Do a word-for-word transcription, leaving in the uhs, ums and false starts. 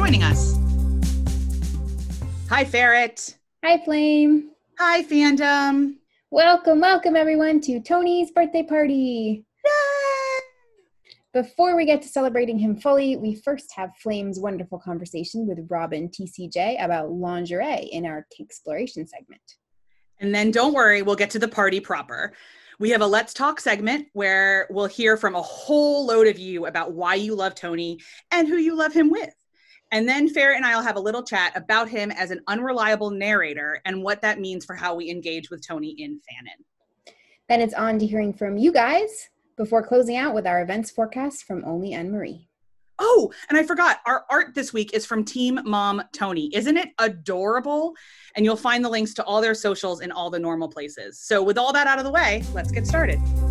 joining us. Hi, Ferret. Hi, Flame. Hi, fandom. Welcome, welcome everyone to Tony's birthday party. Yay! Before we get to celebrating him fully, we first have Flame's wonderful conversation with Robin T C J about lingerie in our Kinksploration segment. And then don't worry, we'll get to the party proper. We have a Let's Talk segment where we'll hear from a whole load of you about why you love Tony and who you love him with. And then Ferret and I will have a little chat about him as an unreliable narrator and what that means for how we engage with Tony in Fanon. Then it's on to hearing from you guys before closing out with our events forecast from Only Anne-Marie. Oh, and I forgot, our art this week is from Team Mom Tony. Isn't it adorable? And you'll find the links to all their socials in all the normal places. So with all that out of the way, let's get started.